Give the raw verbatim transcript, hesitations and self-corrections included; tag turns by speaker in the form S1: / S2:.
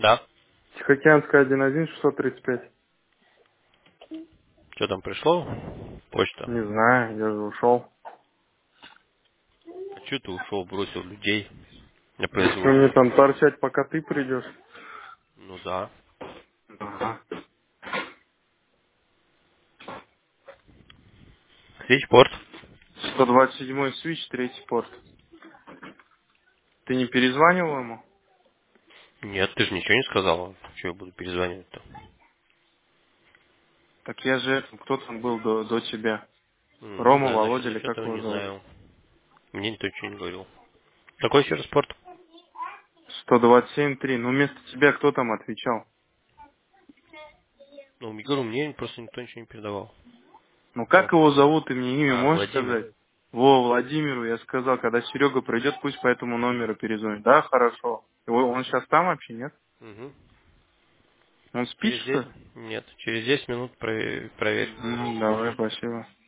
S1: Да.
S2: Тихоокеанская один один шестьсот тридцать пять.
S1: Что там пришло? Почта.
S2: Не знаю, я же ушел.
S1: А что ты ушел, бросил людей на
S2: Что мне
S1: произвол?
S2: там торчать, пока ты придешь?
S1: Ну да.
S2: Ага.
S1: Свечпорт.
S2: сто двадцать седьмой свич, третий порт. Ты не перезванивал ему?
S1: Нет, ты же ничего не сказала. Что я буду перезванивать-то?
S2: Так я же, это, кто там был до, до тебя?
S1: М, Не
S2: Рома,
S1: знаю,
S2: Володя
S1: насчет
S2: или
S1: насчет
S2: как
S1: этого
S2: его
S1: не
S2: зовут?
S1: знаю. Мне никто ничего не говорил. Какой еще раз спорт?
S2: сто двадцать семь три. Ну, вместо тебя кто там отвечал?
S1: Ну, я говорю, мне просто никто ничего не передавал.
S2: Ну,
S1: По
S2: как его
S1: вопросу.
S2: зовут, ты мне имя
S1: А,
S2: можешь
S1: Владимир.
S2: сказать? Во, Владимиру я сказал, когда Серега придет, пусть по этому номеру перезвонит. Да, хорошо. Его- Он сейчас там вообще, нет?
S1: Угу.
S2: Он спит,
S1: Через
S2: что
S1: десять?
S2: ли?
S1: Нет, через десять минут прове- проверь.
S2: Ну, давай, спасибо.